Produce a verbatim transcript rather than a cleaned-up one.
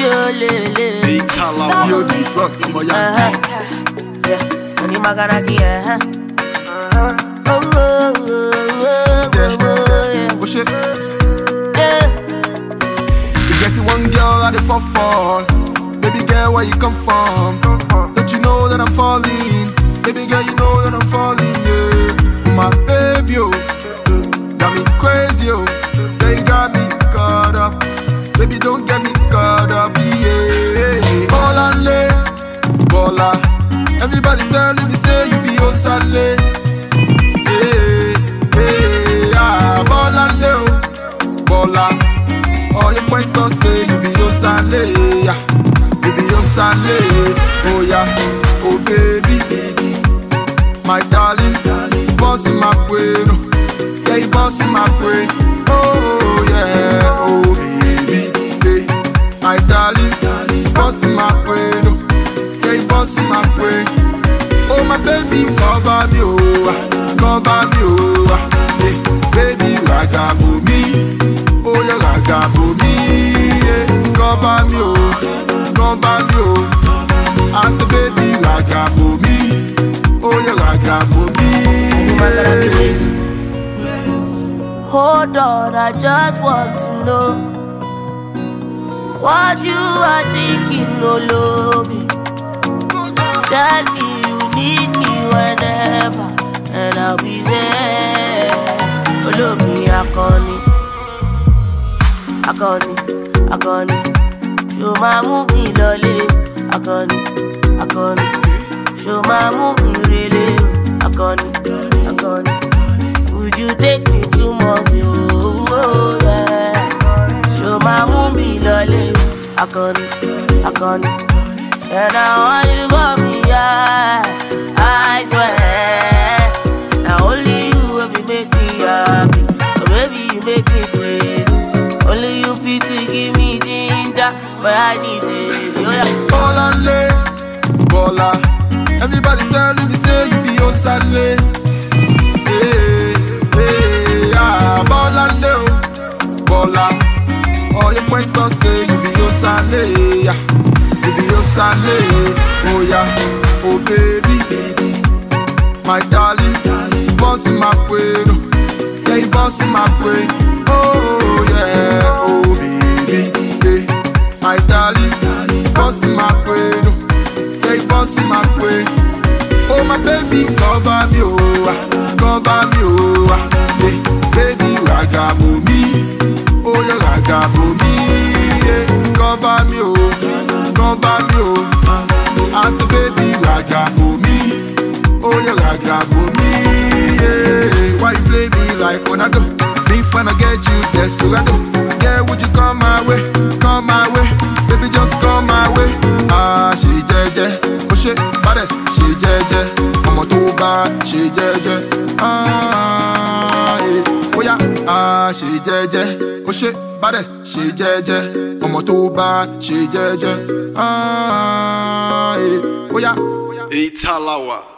Italawa. Yo, the rock, I'm a young. Yeah, money magaraki, eh? Oh, oh, oh, oh, oh, yeah. Oh shit. Yeah. You get it one girl at the fall fall. Baby girl, where you come from? Don't you know that I'm falling? Baby girl, you know that I'm falling, yeah. My baby, oh, got me crazy, oh. Yeah, you got me caught up. Baby, don't get me caught up, yeah. Ball and lay, baller. Everybody telling me say you be Osale. Hey, hey, ah, ball and lay, oh, baller. All your friends don't say you be Osale, yeah. You be Osale, oh yeah, oh baby, my darling, boss in my brain, yeah, you boss in my brain, oh yeah, oh baby, hey, my darling, boss in my brain, yeah, you boss in my brain, oh my baby, cover me, oh, cover me, oh, hey, baby, ragabo me, oh yeah, ragabo me, yeah, cover me, oh. Cover me, oh. I say baby, ragabo me. Oh yeah, ragabo me. Hold on, I just want to know what you are thinking, no love me. Tell me you need me whenever, and I'll be there. Follow me, Akoni, Akoni, Akoni. Show my movie lolly, Akoni, Akoni. Show my movie really, Akoni, Akoni. Would you take me to mommy? Oh, oh yeah. Show my movie lolly, Akoni, Akoni. And I want you for me, yeah. I swear. Now only you will be make me happy, or maybe you make me crazy. Only you fit to give me ginger, but I need it. Oh yeah. Ball and lay, baller. Everybody telling me say you be Osale. Hey, hey, ah, ball and lay, baller. All your friends don't say you be Osale, yeah. You be Osale, oh yeah, oh baby, my darling, boss in my brain, yeah, you boss in my brain, oh yeah, oh baby, hey, my darling, boss in my brain, yeah, you boss in my brain, oh my baby, cover me, oh, cover me, oh, hey, baby, ragabo me, oh yeah, ragabo me, yeah, cover me, oh. Cover me, oh. I say baby, ragabo me. Oh yeah, ragabo me, yeah. Why you play me like Ronaldo? Me when I get you desperado. Yeah, would you come my way? Come my way, baby, just come my way. Ah, she jeje, oh shit, baddest, she jeje. I'm a too bad, she jeje. Ah, yeah. Oh yeah, ah, she jeje, oh shit. Baddest, she jeje. I'm too bad, she jeje. Ah, yeah. Oh yeah. Italawa.